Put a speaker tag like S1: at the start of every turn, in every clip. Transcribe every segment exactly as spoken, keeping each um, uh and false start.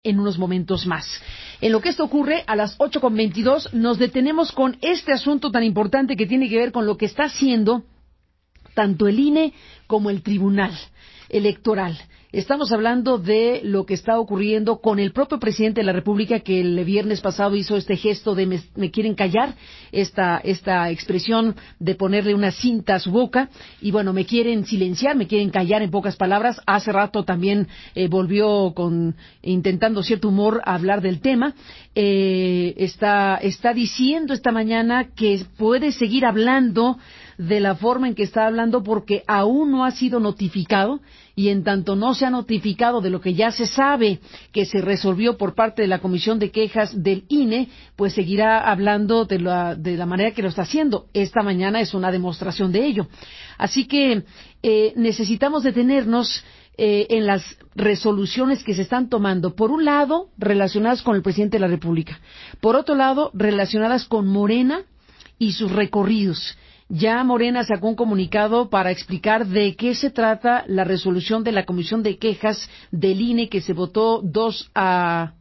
S1: en unos momentos más. En lo que esto ocurre, a las ocho con veintidós nos detenemos con este asunto tan importante que tiene que ver con lo que está haciendo tanto el I N E como el Tribunal Electoral. Estamos hablando de lo que está ocurriendo con el propio presidente de la República, que el viernes pasado hizo este gesto de me, me quieren callar, esta, esta expresión de ponerle una cinta a su boca, y bueno, me quieren silenciar, me quieren callar, en pocas palabras. Hace rato también eh, volvió con, intentando cierto humor a hablar del tema. Eh, está, está diciendo esta mañana que puede seguir hablando de la forma en que está hablando porque aún no ha sido notificado, y en tanto no se ha notificado de lo que ya se sabe que se resolvió por parte de la Comisión de Quejas del I N E, pues seguirá hablando de la, de la manera que lo está haciendo. Esta mañana es una demostración de ello. Así que eh, necesitamos detenernos eh, en las resoluciones que se están tomando. Por un lado, relacionadas con el presidente de la República. Por otro lado, relacionadas con Morena y sus recorridos. Ya Morena sacó un comunicado para explicar de qué se trata la resolución de la Comisión de Quejas del I N E, que se votó dos a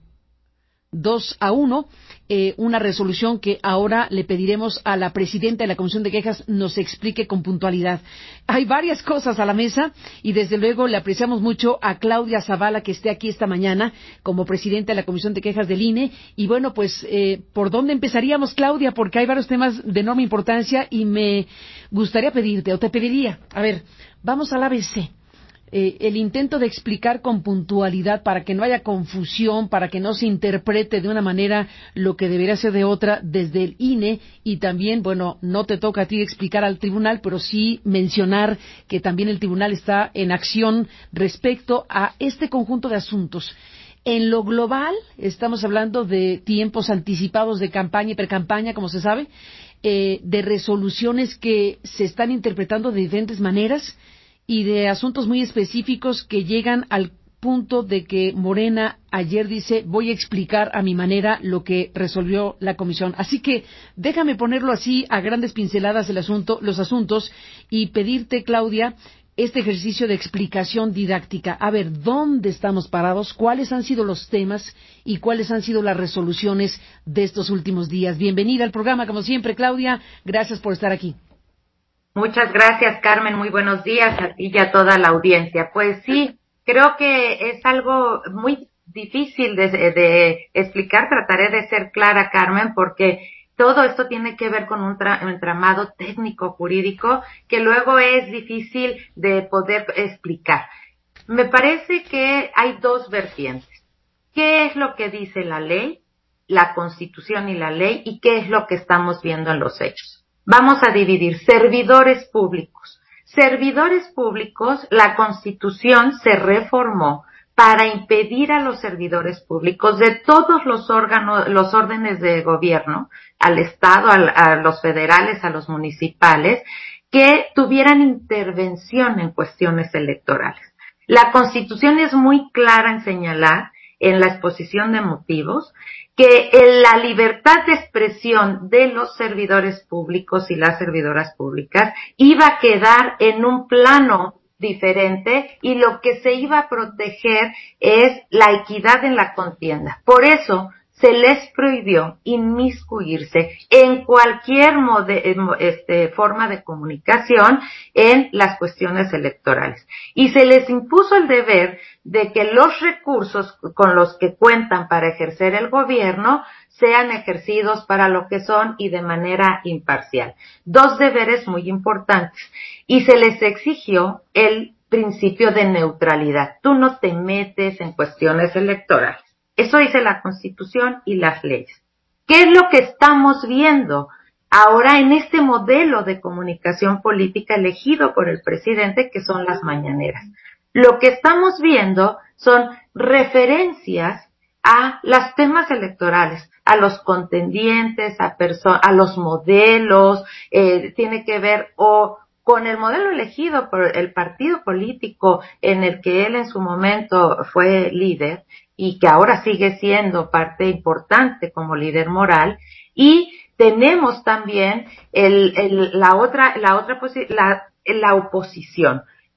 S1: uno, eh, una resolución que ahora le pediremos a la presidenta de la Comisión de Quejas nos explique con puntualidad. Hay varias cosas a la mesa y desde luego le apreciamos mucho a Claudia Zavala que esté aquí esta mañana como presidenta de la Comisión de Quejas del I N E. Y bueno, pues, eh, ¿por dónde empezaríamos, Claudia? Porque hay varios temas de enorme importancia y me gustaría pedirte, o te pediría, a ver, vamos al A B C. Eh, el intento de explicar con puntualidad para que no haya confusión, para que no se interprete de una manera lo que debería ser de otra desde el I N E, y también, bueno, no te toca a ti explicar al tribunal, pero sí mencionar que también el tribunal está en acción respecto a este conjunto de asuntos. En lo global, estamos hablando de tiempos anticipados de campaña y precampaña, como se sabe, eh, de resoluciones que se están interpretando de diferentes maneras, y de asuntos muy específicos que llegan al punto de que Morena ayer dice voy a explicar a mi manera lo que resolvió la comisión. Así que déjame ponerlo así a grandes pinceladas el asunto, los asuntos, y pedirte, Claudia, este ejercicio de explicación didáctica. A ver, ¿dónde estamos parados? ¿Cuáles han sido los temas y cuáles han sido las resoluciones de estos últimos días? Bienvenida al programa, como siempre, Claudia. Gracias por estar aquí.
S2: Muchas gracias, Carmen. Muy buenos días a ti y a toda la audiencia. Pues sí, creo que es algo muy difícil de, de explicar. Trataré de ser clara, Carmen, porque todo esto tiene que ver con un, tra- un entramado técnico jurídico que luego es difícil de poder explicar. Me parece que hay dos vertientes. ¿Qué es lo que dice la ley, la Constitución y la ley, y qué es lo que estamos viendo en los hechos? Vamos a dividir servidores públicos. Servidores públicos, la Constitución se reformó para impedir a los servidores públicos de todos los órganos, los órdenes de gobierno, al Estado, al, a los federales, a los municipales, que tuvieran intervención en cuestiones electorales. La Constitución es muy clara en señalar, en la exposición de motivos, que la libertad de expresión de los servidores públicos y las servidoras públicas iba a quedar en un plano diferente y lo que se iba a proteger es la equidad en la contienda. Por eso se les prohibió inmiscuirse en cualquier mode, este, forma de comunicación en las cuestiones electorales. Y se les impuso el deber de que los recursos con los que cuentan para ejercer el gobierno sean ejercidos para lo que son y de manera imparcial. Dos deberes muy importantes. Y se les exigió el principio de neutralidad. Tú no te metes en cuestiones electorales. Eso dice la Constitución y las leyes. ¿Qué es lo que estamos viendo ahora en este modelo de comunicación política elegido por el presidente, que son las mañaneras? Lo que estamos viendo son referencias a los temas electorales, a los contendientes, a, perso- a los modelos, eh, tiene que ver o con el modelo elegido por el partido político en el que él en su momento fue líder y que ahora sigue siendo parte importante como líder moral, y tenemos también el, el, la otra, la otra posi- la, la oposición,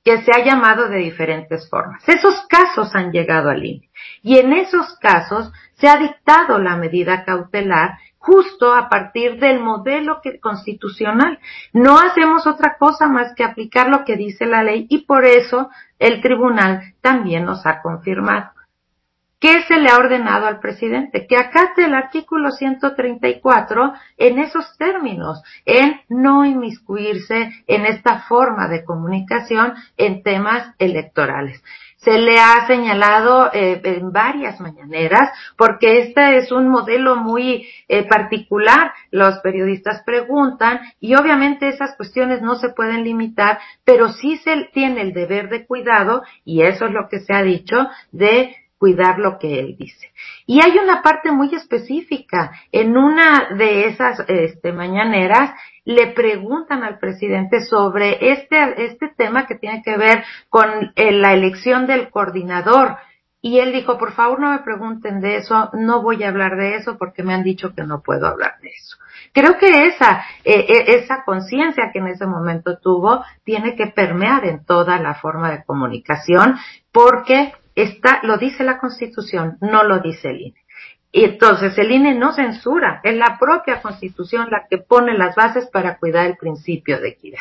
S2: que se ha llamado de diferentes formas. Esos casos han llegado al I N E y en esos casos se ha dictado la medida cautelar justo a partir del modelo que, constitucional. No hacemos otra cosa más que aplicar lo que dice la ley y por eso el tribunal también nos ha confirmado. ¿Qué se le ha ordenado al presidente? Que acate el artículo ciento treinta y cuatro en esos términos, en no inmiscuirse en esta forma de comunicación en temas electorales. Se le ha señalado eh, en varias mañaneras, porque este es un modelo muy eh, particular. Los periodistas preguntan y obviamente esas cuestiones no se pueden limitar, pero sí se tiene el deber de cuidado, y eso es lo que se ha dicho, de cuidar lo que él dice. Y hay una parte muy específica. En una de esas este, mañaneras le preguntan al presidente sobre este, este tema que tiene que ver con eh, la elección del coordinador. Y él dijo, por favor no me pregunten de eso, no voy a hablar de eso porque me han dicho que no puedo hablar de eso. Creo que esa, eh, esa conciencia que en ese momento tuvo tiene que permear en toda la forma de comunicación porque Está, lo dice la Constitución, no lo dice el I N E. Y entonces el I N E no censura, es la propia Constitución la que pone las bases para cuidar el principio de equidad.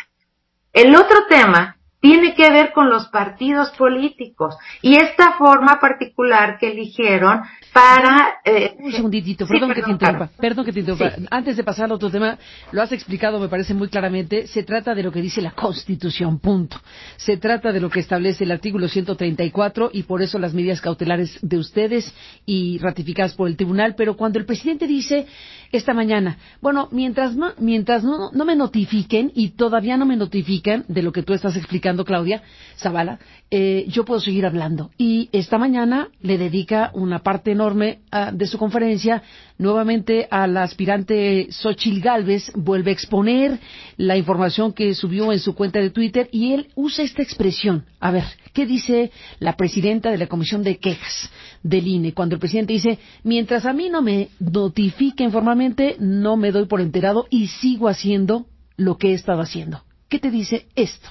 S2: El otro tema tiene que ver con los partidos políticos y esta forma particular que eligieron para...
S1: Eh, Un segunditito, perdón, sí, perdón que te interrumpa, claro. perdón que te interrumpa. Sí. Antes de pasar al otro tema, lo has explicado, me parece muy claramente, se trata de lo que dice la Constitución, punto. Se trata de lo que establece el artículo ciento treinta y cuatro y por eso las medidas cautelares de ustedes y ratificadas por el tribunal, pero cuando el presidente dice esta mañana, bueno, mientras no, mientras no, no me notifiquen y todavía no me notifican de lo que tú estás explicando, Claudia Zavala, eh, yo puedo seguir hablando. Y esta mañana le dedica una parte enorme uh, de su conferencia nuevamente a la aspirante Xóchitl Gálvez, vuelve a exponer la información que subió en su cuenta de Twitter y él usa esta expresión. A ver, ¿qué dice la presidenta de la Comisión de Quejas del I N E? Cuando el presidente dice, mientras a mí no me notifiquen formalmente, no me doy por enterado y sigo haciendo lo que he estado haciendo. ¿Qué te dice esto?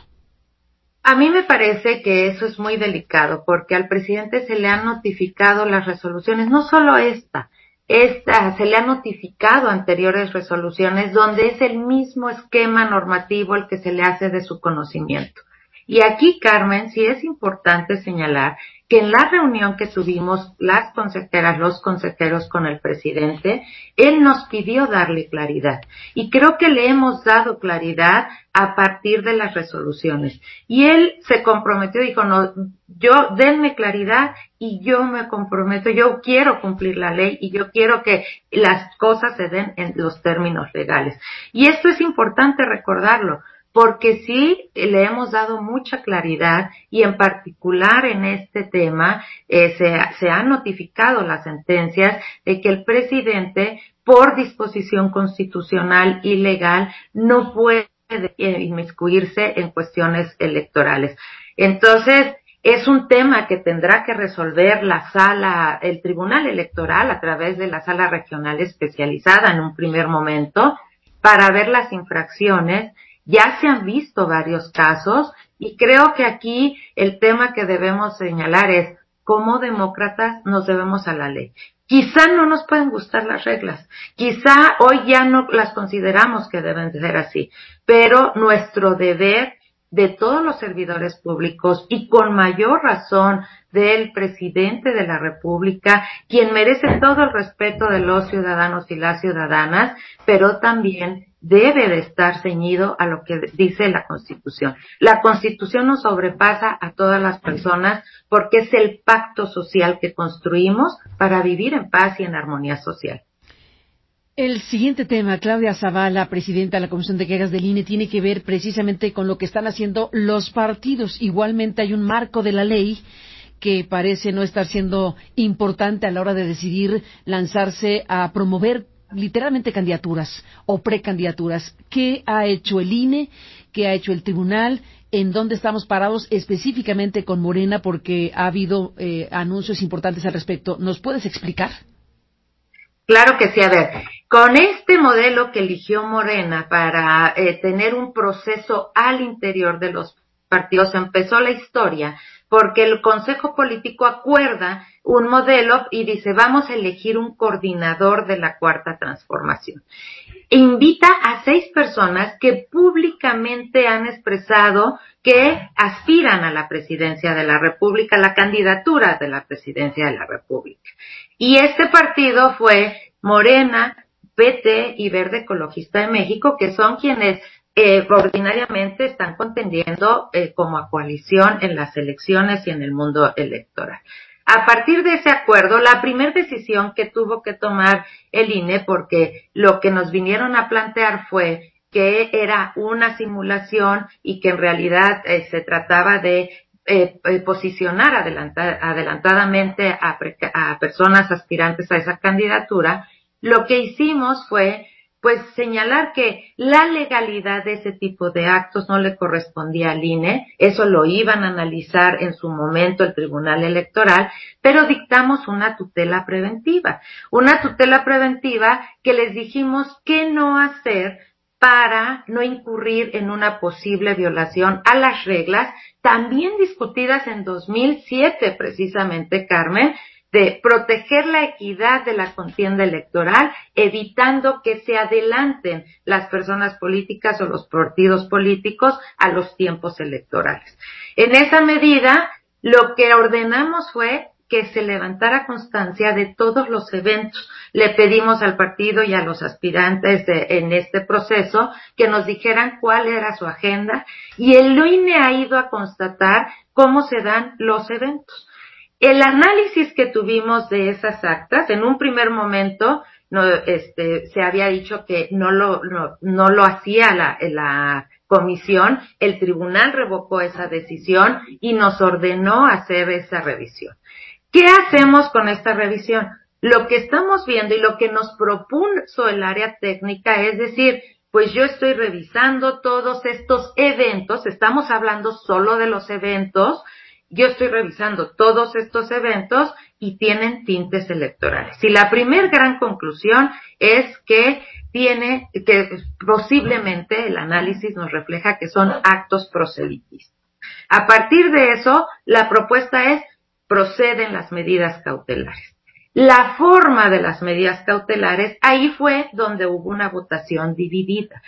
S2: A mí me parece que eso es muy delicado porque al presidente se le han notificado las resoluciones, no solo esta, esta se le ha notificado anteriores resoluciones donde es el mismo esquema normativo el que se le hace de su conocimiento. Y aquí, Carmen, sí es importante señalar que en la reunión que tuvimos las consejeras, los consejeros con el presidente, él nos pidió darle claridad. Y creo que le hemos dado claridad a partir de las resoluciones. Y él se comprometió, dijo, no, yo, denme claridad y yo me comprometo, yo quiero cumplir la ley y yo quiero que las cosas se den en los términos legales. Y esto es importante recordarlo, porque sí le hemos dado mucha claridad y en particular en este tema eh, se, se han notificado las sentencias de que el presidente por disposición constitucional y legal no puede inmiscuirse en cuestiones electorales. Entonces, es un tema que tendrá que resolver la sala, el Tribunal Electoral a través de la sala regional especializada en un primer momento para ver las infracciones. Ya se han visto varios casos y creo que aquí el tema que debemos señalar es como demócratas nos debemos a la ley. Quizá no nos pueden gustar las reglas, quizá hoy ya no las consideramos que deben ser así, pero nuestro deber de todos los servidores públicos y con mayor razón del presidente de la República, quien merece todo el respeto de los ciudadanos y las ciudadanas, pero también debe de estar ceñido a lo que dice la Constitución. La Constitución nos sobrepasa a todas las personas porque es el pacto social que construimos para vivir en paz y en armonía social.
S1: El siguiente tema, Claudia Zavala, presidenta de la Comisión de Quejas del I N E, tiene que ver precisamente con lo que están haciendo los partidos. Igualmente hay un marco de la ley que parece no estar siendo importante a la hora de decidir lanzarse a promover literalmente candidaturas o precandidaturas. ¿Qué ha hecho el I N E? ¿Qué ha hecho el tribunal? ¿En dónde estamos parados específicamente con Morena? Porque ha habido eh, anuncios importantes al respecto. ¿Nos puedes explicar?
S2: Claro que sí. A ver, con este modelo que eligió Morena para eh, tener un proceso al interior de los partidos empezó la historia porque el Consejo Político acuerda un modelo y dice, vamos a elegir un coordinador de la Cuarta Transformación. Invita a seis personas que públicamente han expresado que aspiran a la presidencia de la República, la candidatura de la presidencia de la República. Y este partido fue Morena, P T y Verde Ecologista de México, que son quienes eh, ordinariamente están contendiendo eh, como coalición en las elecciones y en el mundo electoral. A partir de ese acuerdo, la primera decisión que tuvo que tomar el I N E, porque lo que nos vinieron a plantear fue que era una simulación y que en realidad eh, se trataba de eh, eh, posicionar adelanta, adelantadamente a, a personas aspirantes a esa candidatura, lo que hicimos fue pues señalar que la legalidad de ese tipo de actos no le correspondía al I N E, eso lo iban a analizar en su momento el Tribunal Electoral, pero dictamos una tutela preventiva, una tutela preventiva que les dijimos qué no hacer para no incurrir en una posible violación a las reglas, también discutidas en dos mil siete precisamente, Carmen, de proteger la equidad de la contienda electoral, evitando que se adelanten las personas políticas o los partidos políticos a los tiempos electorales. En esa medida, lo que ordenamos fue que se levantara constancia de todos los eventos. Le pedimos al partido y a los aspirantes de, en este proceso que nos dijeran cuál era su agenda, y el I N E ha ido a constatar cómo se dan los eventos. El análisis que tuvimos de esas actas, en un primer momento, no, este, se había dicho que no lo, no, no lo hacía la, la comisión, el tribunal revocó esa decisión y nos ordenó hacer esa revisión. ¿Qué hacemos con esta revisión? Lo que estamos viendo y lo que nos propuso el área técnica es decir, pues yo estoy revisando todos estos eventos, estamos hablando solo de los eventos, yo estoy revisando todos estos eventos y tienen tintes electorales. Y la primer gran conclusión es que tiene, que posiblemente el análisis nos refleja que son actos proselitistas. A partir de eso, la propuesta es proceden las medidas cautelares. La forma de las medidas cautelares, ahí fue donde hubo una votación dividida.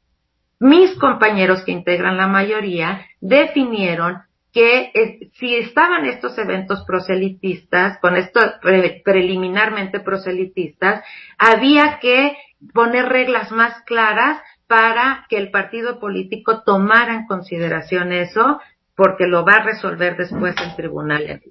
S2: Mis compañeros que integran la mayoría definieron que eh, si estaban estos eventos proselitistas, con esto pre, preliminarmente proselitistas, había que poner reglas más claras para que el partido político tomara en consideración eso, porque lo va a resolver después el tribunal.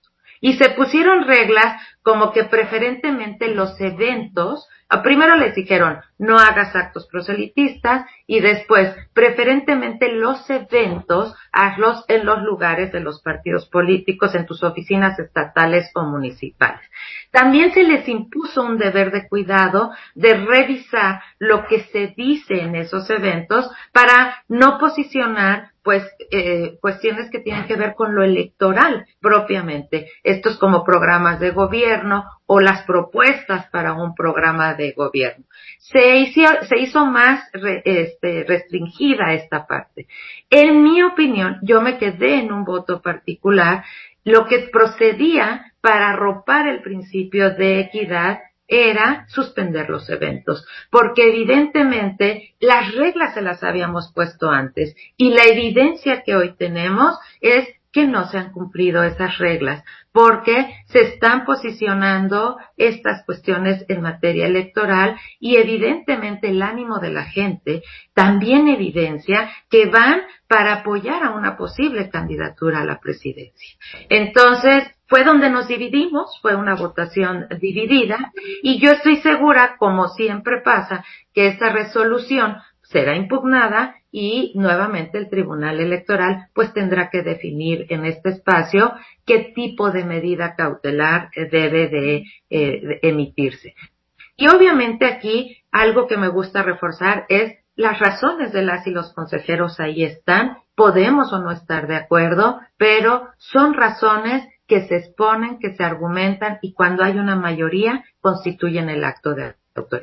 S2: Y se pusieron reglas como que preferentemente los eventos, primero les dijeron no hagas actos proselitistas y después preferentemente los eventos hazlos en los lugares de los partidos políticos, en tus oficinas estatales o municipales. También se les impuso un deber de cuidado de revisar lo que se dice en esos eventos para no posicionar pues eh, cuestiones que tienen que ver con lo electoral propiamente, estos como programas de gobierno o las propuestas para un programa de gobierno. Se hizo, se hizo más re, este, restringida esta parte. En mi opinión, yo me quedé en un voto particular, lo que procedía para arropar el principio de equidad era suspender los eventos, porque evidentemente las reglas se las habíamos puesto antes y la evidencia que hoy tenemos es que no se han cumplido esas reglas, porque se están posicionando estas cuestiones en materia electoral y evidentemente el ánimo de la gente también evidencia que van para apoyar a una posible candidatura a la presidencia. Entonces, fue donde nos dividimos, fue una votación dividida y yo estoy segura, como siempre pasa, que esta resolución será impugnada y nuevamente el Tribunal Electoral pues tendrá que definir en este espacio qué tipo de medida cautelar debe de, eh, de emitirse. Y obviamente aquí algo que me gusta reforzar es las razones de las y los consejeros ahí están, podemos o no estar de acuerdo, pero son razones que se exponen, que se argumentan y cuando hay una mayoría constituyen el acto de autoridad.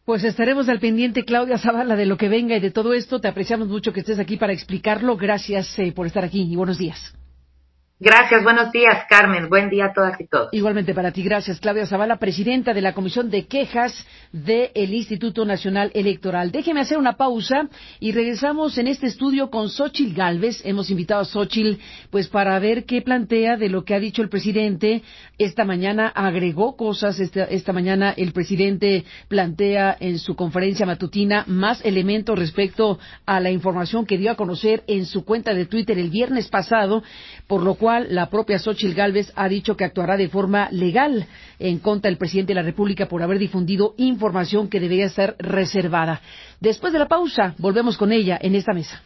S1: Pues estaremos al pendiente, Claudia Zavala, de lo que venga y de todo esto. Te apreciamos mucho que estés aquí para explicarlo. Gracias eh, por estar aquí y buenos días.
S2: Gracias, buenos días, Carmen. Buen día a todas y todos.
S1: Igualmente para ti, gracias. Claudia Zavala, presidenta de la Comisión de Quejas del Instituto Nacional Electoral. Déjeme hacer una pausa y regresamos en este estudio con Xóchitl Gálvez. Hemos invitado a Xóchitl pues para ver qué plantea de lo que ha dicho el presidente. Esta mañana agregó cosas. Esta, esta mañana el presidente plantea en su conferencia matutina más elementos respecto a la información que dio a conocer en su cuenta de Twitter el viernes pasado, por lo cual la propia Xóchitl Gálvez ha dicho que actuará de forma legal en contra del presidente de la República por haber difundido información que debería estar reservada. Después de la pausa, volvemos con ella en esta mesa.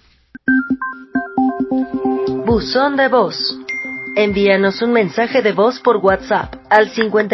S3: Buzón de voz. Envíanos un mensaje de voz por WhatsApp al cincuenta